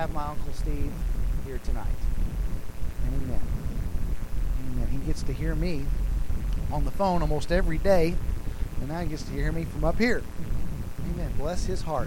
have my Uncle Steve here tonight. Amen. Amen. He gets to hear me on the phone almost every day, and now he gets to hear me from up here. Amen. Bless his heart.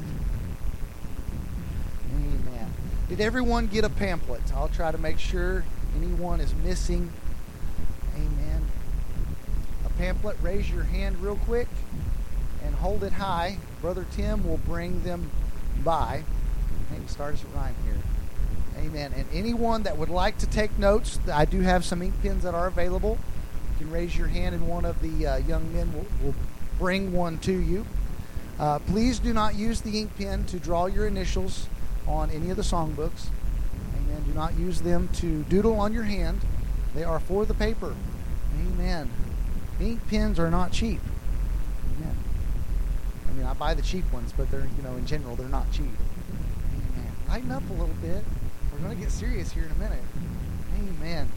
Amen. Did everyone get a pamphlet? I'll try to make sure anyone is missing. Amen. A pamphlet. Raise your hand real quick and hold it high. Brother Tim will bring them by. Hey, start us a rhyme here. Amen. And anyone that would like to take notes, I do have some ink pens that are available. You can raise your hand and one of the young men will bring one to you. Please do not use the ink pen to draw your initials on any of the songbooks. Amen. Do not use them to doodle on your hand. They are for the paper. Amen. Ink pens are not cheap. Amen. I mean, I buy the cheap ones, but they're, in general, they're not cheap. Amen. Lighten up a little bit. We're going to get serious here in a minute. Amen.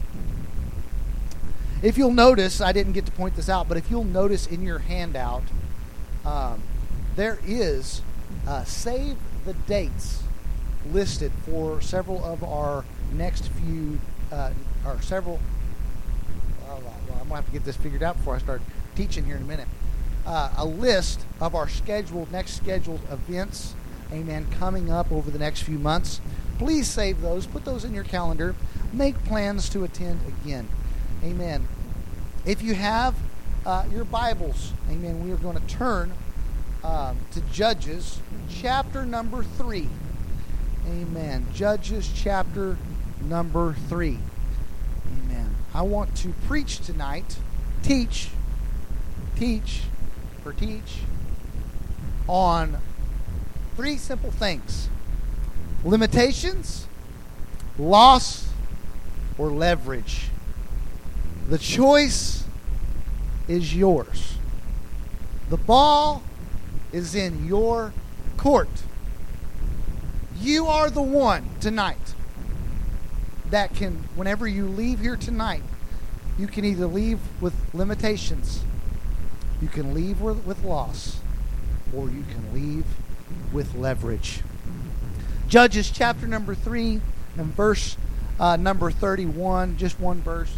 If you'll notice, I didn't get to point this out, but if you'll notice in your handout, there is save the dates listed for several of our next few, I'm going to have to get this figured out before I start teaching here in a minute. A list of our next scheduled events, amen, coming up over the next few months. Please save those. Put those in your calendar. Make plans to attend again. Amen. If you have your Bibles, amen, we are going to turn to Judges chapter number 3. Amen. Judges chapter number 3. Amen. I want to preach tonight, teach on 3 simple things: limitations, loss, or leverage. The choice is yours. The ball is in your court. You are the one tonight that can, whenever you leave here tonight, you can either leave with limitations, you can leave with loss, or you can leave with leverage. Judges chapter number 3 and verse number 31, just one verse.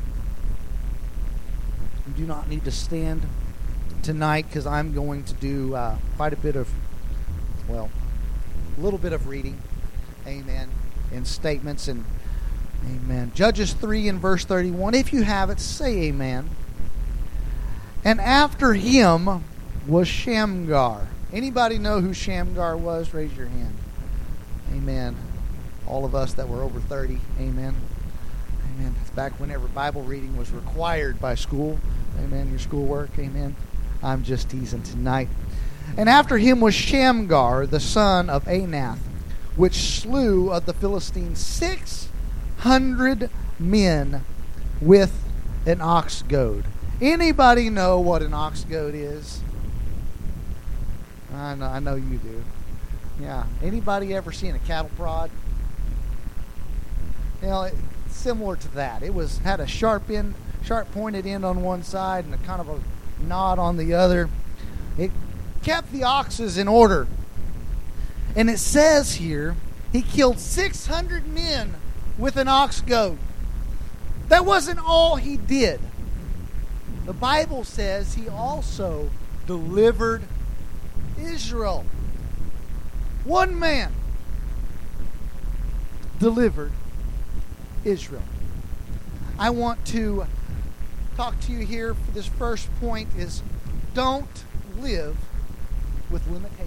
You do not need to stand tonight because I'm going to do quite a bit of, a little bit of reading, amen, and statements, and amen. Judges 3 and verse 31. If you have it, say amen. And after him was Shamgar. Anybody know who Shamgar was? Raise your hand. Amen. All of us that were over 30. Amen. Amen. It's back whenever Bible reading was required by school. Amen. Your schoolwork. Amen. I'm just teasing tonight. And after him was Shamgar, the son of Anath, which slew of the Philistines 600 men with an ox goad. Anybody know what an ox goad is? I know you do. Yeah. Anybody ever seen a cattle prod? It's similar to that. It had a sharp pointed end on one side and a kind of a knot on the other. It kept the oxes in order. And it says here, he killed 600 men with an ox goad. That wasn't all he did. The Bible says he also delivered Israel. One man delivered Israel. I want to talk to you here for this first point is don't live with limitation.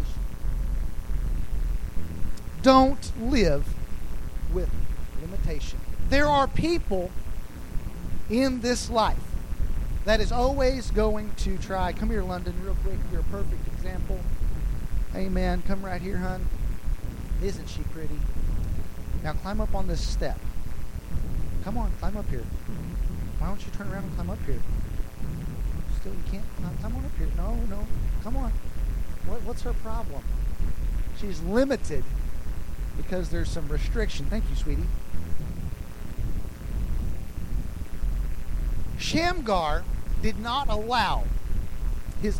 Don't live with limitation. There are people in this life that is always going to try. Come here, London, real quick. You're a perfect example. Amen. Come right here, hon. Isn't she pretty? Now climb up on this step. Come on, climb up here. Why don't you turn around and climb up here? Still, you can't. Come on up here. No. Come on. What's her problem? She's limited because there's some restriction. Thank you, sweetie. Shamgar did not allow his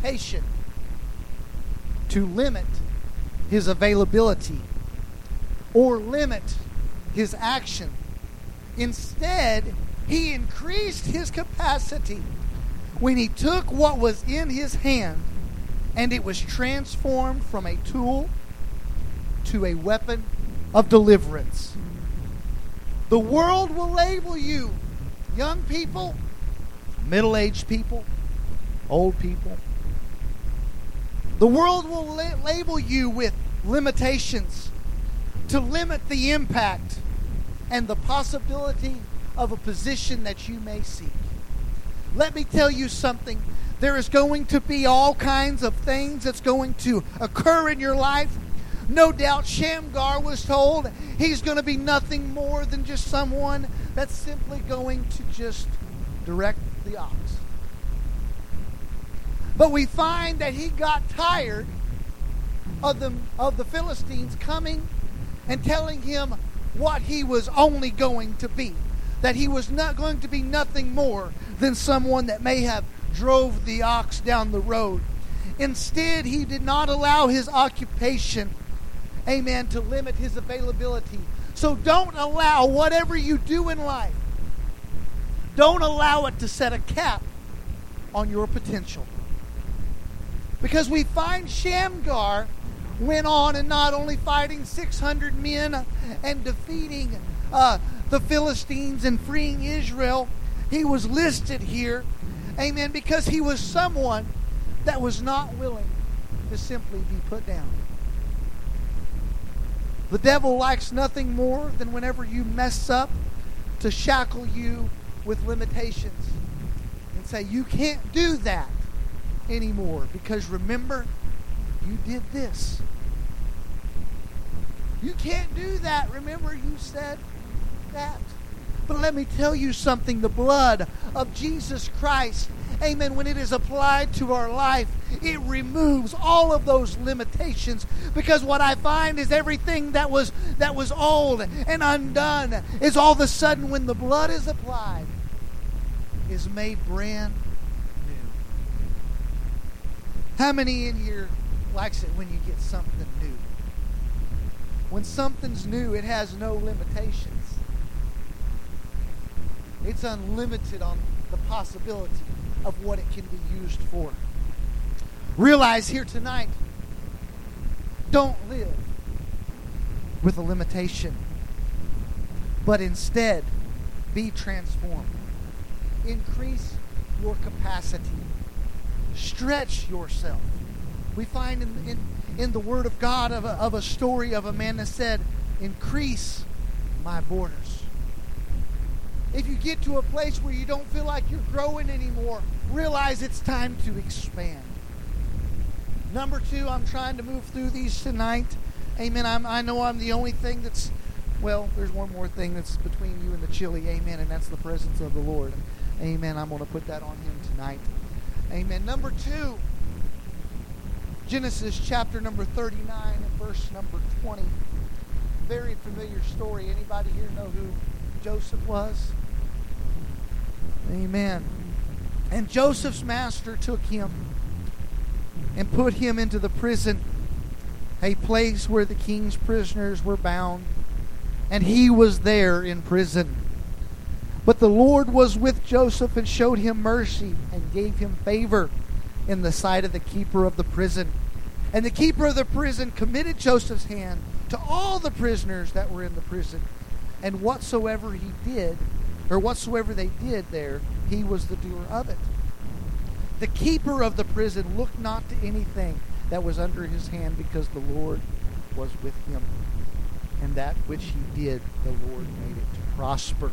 occupation to limit his availability or limit his action. Instead, he increased his capacity when he took what was in his hand and it was transformed from a tool to a weapon of deliverance. The world will label you, young people, middle-aged people, old people. The world will label you with limitations to limit the impact and the possibility of a position that you may seek. Let me tell you something. There is going to be all kinds of things that's going to occur in your life. No doubt Shamgar was told he's going to be nothing more than just someone that's simply going to just direct the ox. But we find that he got tired of the Philistines coming and telling him what he was only going to be. That he was not going to be nothing more than someone that may have drove the ox down the road. Instead, he did not allow his occupation, amen, to limit his availability. So don't allow whatever you do in life, don't allow it to set a cap on your potential. Because we find Shamgar went on and not only fighting 600 men and defeating the Philistines and freeing Israel, he was listed here, amen, because he was someone that was not willing to simply be put down. The devil likes nothing more than whenever you mess up to shackle you with limitations and say, you can't do that anymore because remember, you did this. You can't do that. Remember, you said that. But let me tell you something. The blood of Jesus Christ, amen, when it is applied to our life, it removes all of those limitations. Because what I find is everything that was old and undone is all of a sudden, when the blood is applied, is made brand new. How many in here likes it when you get something new? When something's new, it has no limitations. It's unlimited on the possibility of what it can be used for. Realize here tonight, don't live with a limitation, but instead be transformed. Increase your capacity. Stretch yourself. We find in the Word of God of a story of a man that said, increase my borders. If you get to a place where you don't feel like you're growing anymore, realize it's time to expand. Number 2, I'm trying to move through these tonight. Amen. I know I'm the only thing that's, well, there's one more thing that's between you and the chili. Amen. And that's the presence of the Lord. Amen. I'm going to put that on him tonight. Amen. Number 2, Genesis chapter number 39 and verse number 20. Very familiar story. Anybody here know who Joseph was? Amen. And Joseph's master took him and put him into the prison, a place where the king's prisoners were bound, and he was there in prison. But the Lord was with Joseph and showed him mercy and gave him favor in the sight of the keeper of the prison. And the keeper of the prison committed Joseph's hand to all the prisoners that were in the prison. And whatsoever he did, or whatsoever they did there, he was the doer of it. The keeper of the prison looked not to anything that was under his hand, because the Lord was with him. And that which he did, the Lord made it to prosper.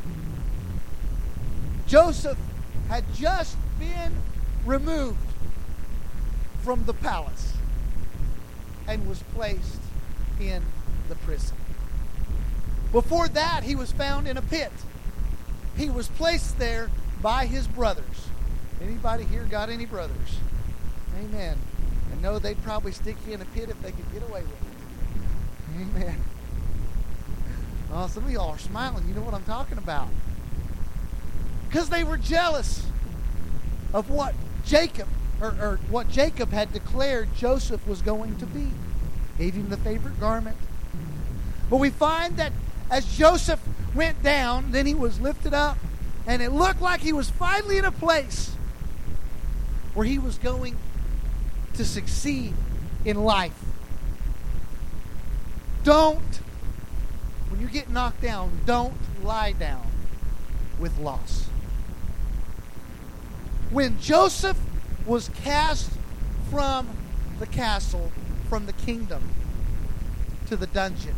Joseph had just been removed from the palace and was placed in the prison. Before that, he was found in a pit. He was placed there by his brothers. Anybody here got any brothers? Amen. And know they'd probably stick you in a pit if they could get away with it. Amen. Oh, some of y'all are smiling. You know what I'm talking about. Because they were jealous of what Jacob, or what Jacob had declared Joseph was going to be. Gave him the favorite garment. But we find that as Joseph went down, then he was lifted up, and it looked like he was finally in a place where he was going to succeed in life. When you get knocked down, don't lie down with loss. When Joseph was cast from the castle, from the kingdom to the dungeon,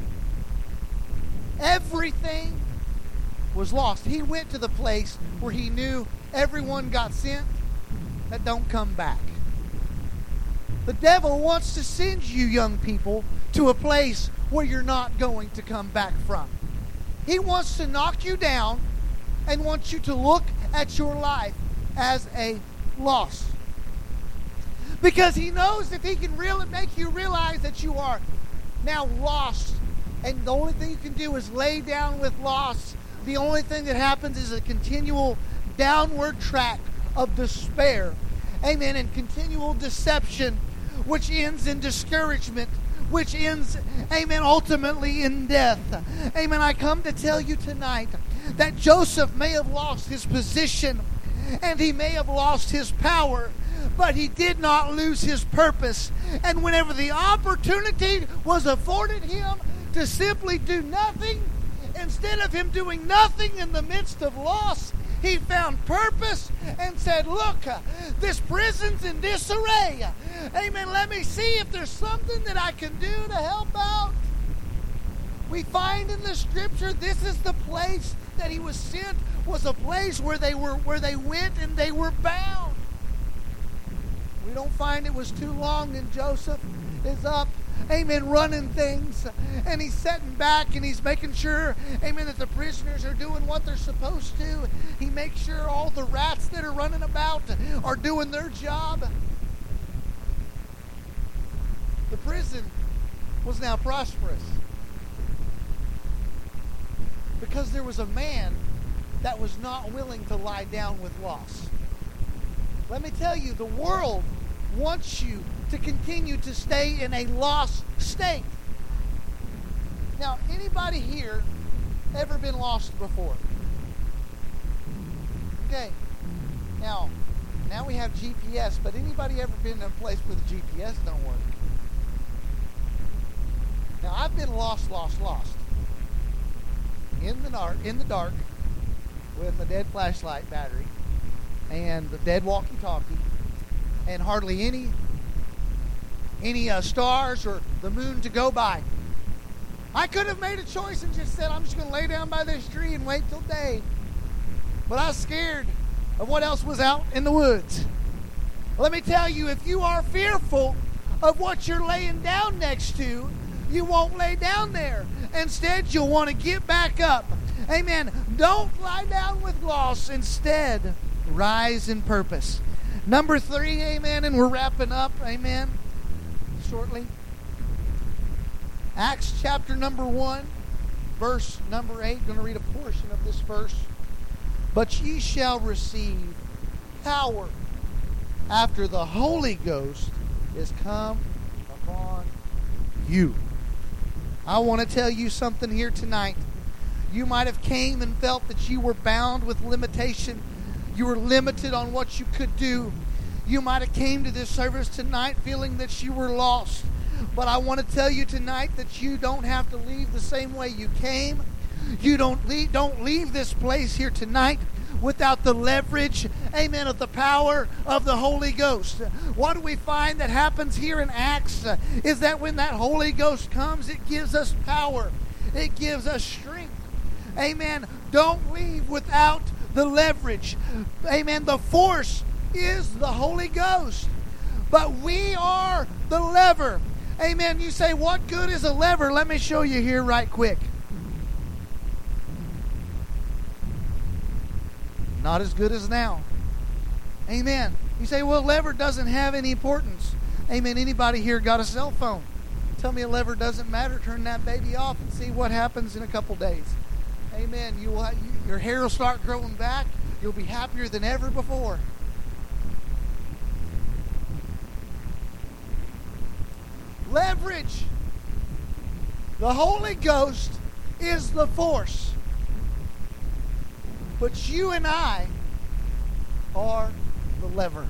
everything was lost. He went to the place where he knew everyone got sent that don't come back. The devil wants to send you, young people, to a place where you're not going to come back from. He wants to knock you down and wants you to look at your life as a loss. Because he knows if he can really make you realize that you are now lost, and the only thing you can do is lay down with loss, the only thing that happens is a continual downward track of despair. Amen. And continual deception, which ends in discouragement, which ends, amen, ultimately in death. Amen. I come to tell you tonight that Joseph may have lost his position and he may have lost his power, but he did not lose his purpose. And whenever the opportunity was afforded him to simply do nothing, instead of him doing nothing in the midst of loss, he found purpose and said, look, this prison's in disarray. Amen. Let me see if there's something that I can do to help out. We find in the scripture this is the place that he was sent, was a place where they went and they were bound. We don't find it was too long, and Joseph is up, amen, running things, and he's sitting back and he's making sure, amen, that the prisoners are doing what they're supposed to. He makes sure all the rats that are running about are doing their job. The prison was now prosperous because there was a man that was not willing to lie down with loss. Let me tell you, the world wants you to continue to stay in a lost state. Now, anybody here ever been lost before? Okay. Now we have GPS, but anybody ever been in a place where the GPS don't work? Now, I've been lost. In the dark with a dead flashlight battery and the dead walkie-talkie and hardly any stars or the moon to go by. I could have made a choice and just said, I'm just going to lay down by this tree and wait till day. But I was scared of what else was out in the woods. Let me tell you, if you are fearful of what you're laying down next to, you won't lay down there. Instead, you'll want to get back up. Amen. Don't lie down with loss. Instead, rise in purpose. Number 3, amen, and we're wrapping up, amen, shortly. Acts chapter number 1, verse number 8. I'm going to read a portion of this verse. But ye shall receive power after the Holy Ghost is come upon you. I want to tell you something here tonight. You might have came and felt that you were bound with limitation. You were limited on what you could do. You might have came to this service tonight feeling that you were lost. But I want to tell you tonight that you don't have to leave the same way you came. You don't leave this place here tonight without the leverage, amen, of the power of the Holy Ghost. What do we find that happens here in Acts is that when that Holy Ghost comes, it gives us power. It gives us strength. Amen. Don't leave without the leverage. Amen. The force is the Holy Ghost. But we are the lever. Amen. You say, what good is a lever? Let me show you here right quick. Not as good as now. Amen. You say, well, lever doesn't have any importance. Amen. Anybody here got a cell phone? Tell me a lever doesn't matter. Turn that baby off and see what happens in a couple days. Amen. Your hair will start growing back. You'll be happier than ever before. Leverage. The Holy Ghost is the force. But you and I are the lever.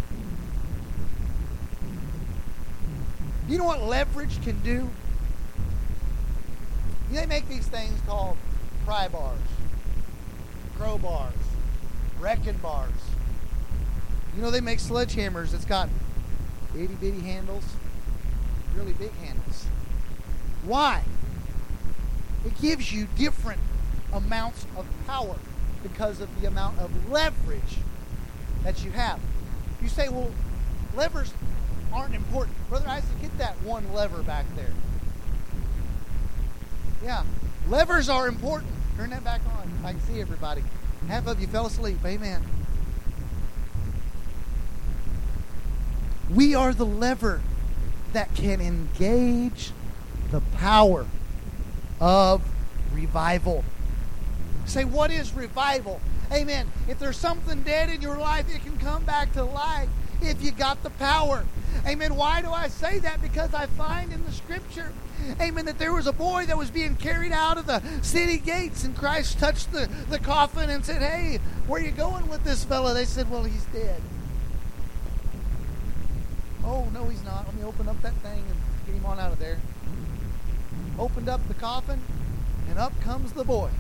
You know what leverage can do? They make these things called pry bars, crowbars, wrecking bars. You know, they make sledgehammers that's got itty bitty handles, really big handles. Why? It gives you different amounts of power because of the amount of leverage that you have. You say, well, levers aren't important. Brother Isaac, get that one lever back there. Yeah, levers are important. Turn that back on. I can see everybody. Half of you fell asleep. Amen. We are the lever that can engage the power of revival. Say, what is revival? Amen. If there's something dead in your life, it can come back to life if you got the power. Amen. Why do I say that? Because I find in the scripture, amen, that there was a boy that was being carried out of the city gates, and Christ touched the coffin and said, hey, where are you going with this fella? They said, well, he's dead. Oh, no, he's not. Let me open up that thing and get him on out of there. Opened up the coffin, and up comes the boy.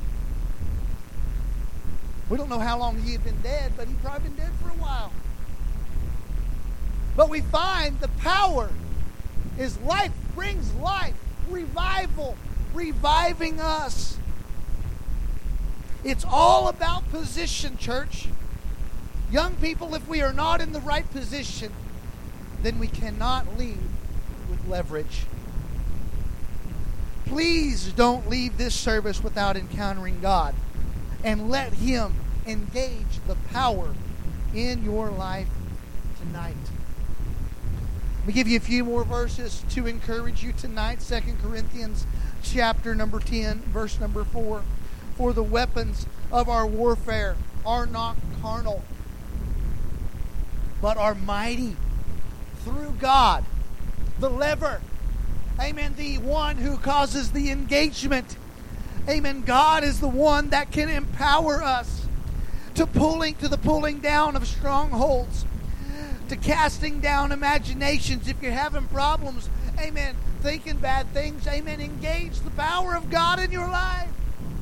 We don't know how long he had been dead, but he'd probably been dead for a while. But we find the power is life, brings life, revival, reviving us. It's all about position, church. Young people, if we are not in the right position, then we cannot lead with leverage. Please don't leave this service without encountering God, and let Him engage the power in your life tonight. Let me give you a few more verses to encourage you tonight. 2 Corinthians chapter number 10, verse number 4. For the weapons of our warfare are not carnal, but are mighty through God, the lever. Amen. The one who causes the engagement. Amen. God is the one that can empower us to the pulling down of strongholds, to casting down imaginations. If you're having problems, amen, thinking bad things, amen, engage the power of God in your life.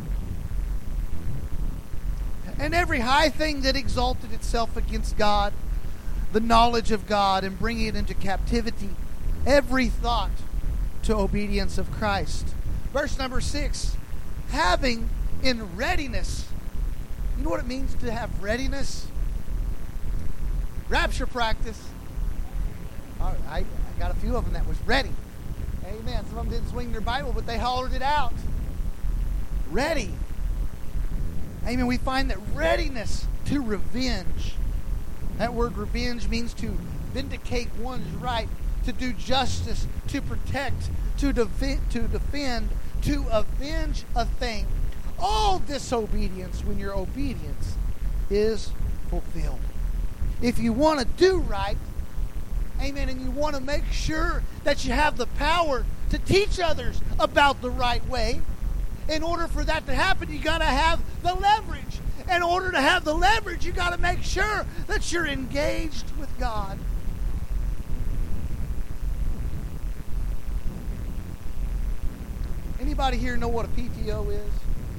And every high thing that exalted itself against God, the knowledge of God, and bringing it into captivity, every thought to obedience of Christ. Verse number 6, having in readiness. You know what it means to have readiness? Rapture practice. I got a few of them that was ready. Amen. Some of them didn't swing their Bible, but they hollered it out. Ready. Amen. We find that readiness to revenge. That word revenge means to vindicate one's right, to do justice, to protect, to defend, to avenge a thing. All disobedience when your obedience is fulfilled. If you want to do right, amen, and you want to make sure that you have the power to teach others about the right way, in order for that to happen, you got to have the leverage. In order to have the leverage, you got to make sure that you're engaged with God. Anybody here know what a PTO is?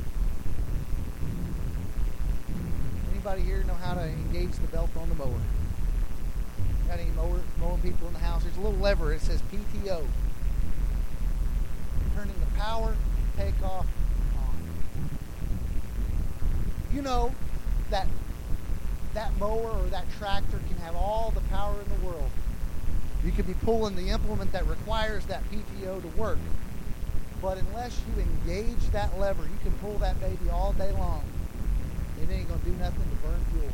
Anybody here know how to engage the belt on the mower? Got any mowing people in the house? There's a little lever. It says PTO. Turning the power, take off, on. You know that mower or that tractor can have all the power in the world. You could be pulling the implement that requires that PTO to work. But unless you engage that lever, you can pull that baby all day long. It ain't going to do nothing to burn fuel.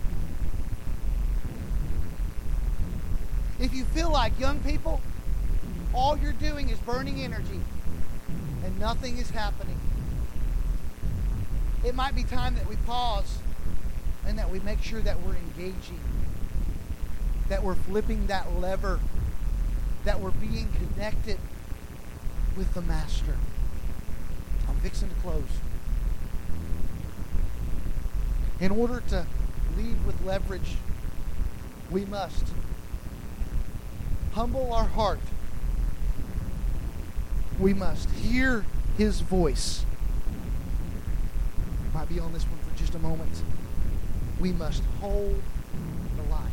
If you feel like, young people, all you're doing is burning energy and nothing is happening, it might be time that we pause and that we make sure that we're engaging, that we're flipping that lever, that we're being connected with the Master. fixing to close. In order to lead with leverage, we must humble our heart. We must hear His voice. Might be on this one for just a moment. We must hold the line.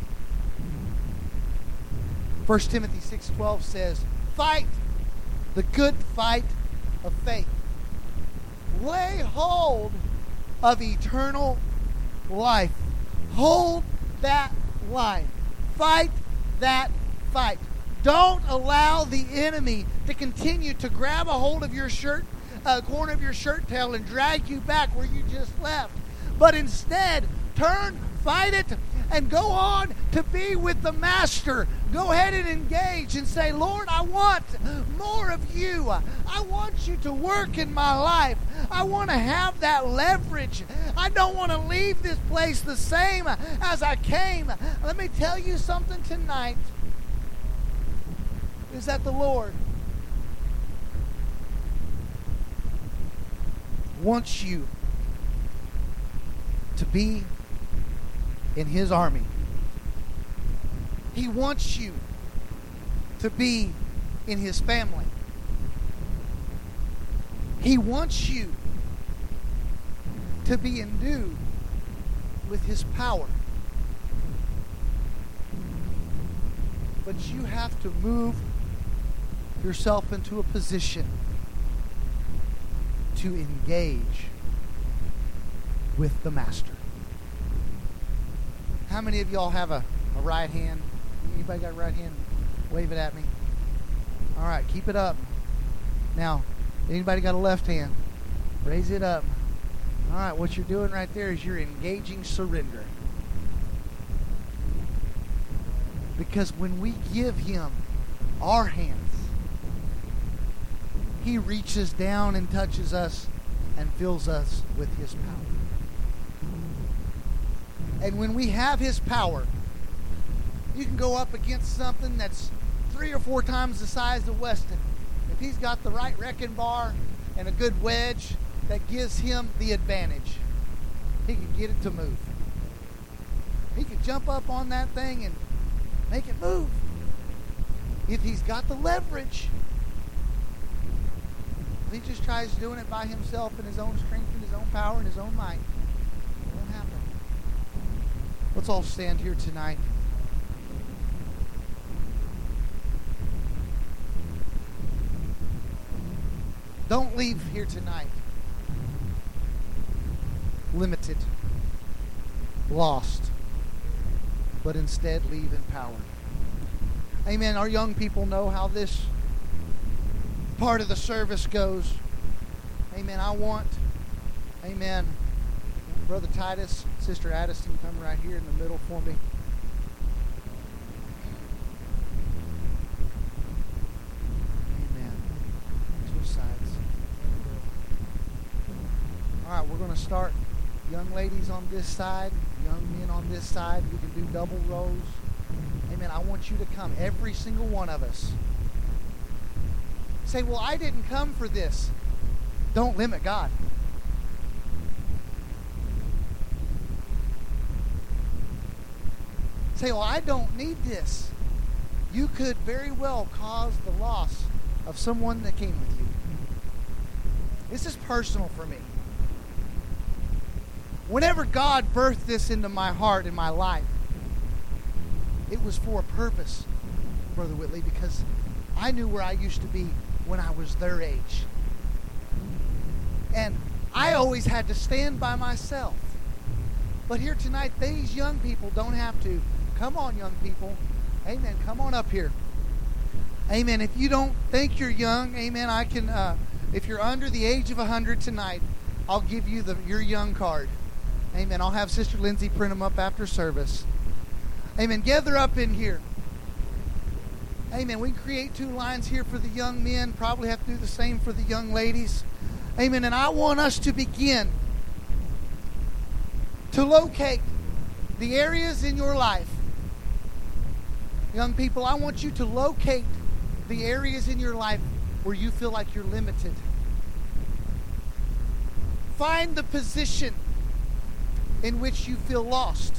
1 Timothy 6:12 says, "Fight the good fight of faith. Lay hold of eternal life." Hold that line. Fight that fight. Don't allow the enemy to continue to grab a hold of your shirt, corner of your shirt tail, and drag you back where you just left. But instead, turn, fight it, and go on to be with the Master. Go ahead and engage and say, "Lord, I want more of you. I want you to work in my life. I want to have that leverage. I don't want to leave this place the same as I came." Let me tell you something tonight, is that the Lord wants you to be in His army. He wants you to be in His family. He wants you to be endued with His power. But you have to move yourself into a position to engage with the Master. How many of y'all have a right hand? Anybody got a right hand? Wave it at me. All right, keep it up. Now, anybody got a left hand? Raise it up. All right, what you're doing right there is you're engaging surrender. Because when we give Him our hands, He reaches down and touches us and fills us with His power. And when we have His power, you can go up against something that's 3 or 4 times the size of Weston. If he's got the right wrecking bar and a good wedge that gives him the advantage, he can get it to move. He can jump up on that thing and make it move. If he's got the leverage. If he just tries doing it by himself in his own strength and his own power and his own might, it won't happen. Let's all stand here tonight. Don't leave here tonight limited, lost, but instead leave empowered. Amen. Our young people know how this part of the service goes. Amen. I want, amen, Brother Titus, Sister Addison, come right here in the middle for me. Amen. Two sides. All right, we're going to start. Young ladies on this side, young men on this side. We can do double rows. Amen. I want you to come, every single one of us. Say, well, I didn't come for this. Don't limit God. Say, well, I don't need this. You could very well cause the loss of someone that came with you. This is personal for me. Whenever God birthed this into my heart and my life, it was for a purpose, Brother Whitley, because I knew where I used to be when I was their age. And I always had to stand by myself. But here tonight, these young people don't have to. Come on, young people. Amen. Come on up here. Amen. If you don't think you're young, amen, I can, if you're under the age of 100 tonight, I'll give you your young card. Amen. I'll have Sister Lindsay print them up after service. Amen. Gather up in here. Amen. We can create 2 lines here for the young men. Probably have to do the same for the young ladies. Amen. And I want us to begin to locate the areas in your life. Young people, I want you to locate the areas in your life where you feel like you're limited. find the position in which you feel lost.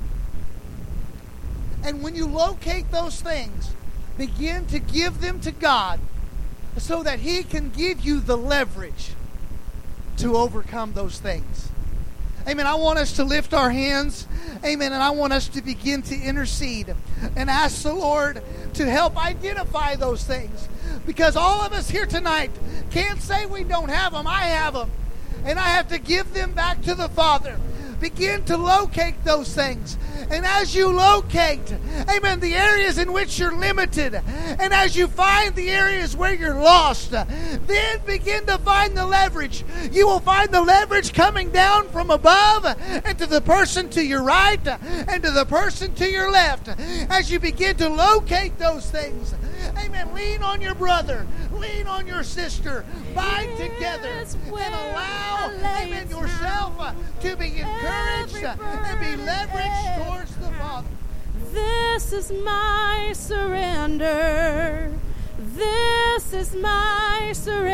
And when you locate those things, begin to give them to God so that He can give you the leverage to overcome those things. Amen. I want us to lift our hands. Amen. And I want us to begin to intercede and ask the Lord to help identify those things. Because all of us here tonight can't say we don't have them. I have them. And I have to give them back to the Father. Begin to locate those things. And as you locate, amen, the areas in which you're limited, and as you find the areas where you're lost, then begin to find the leverage. You will find the leverage coming down from above and to the person to your right and to the person to your left. As you begin to locate those things, amen, lean on your brother, lean on your sister, bind together and allow, amen, yourself to be encouraged and be leveraged towards the Father. This is my surrender. This is my surrender.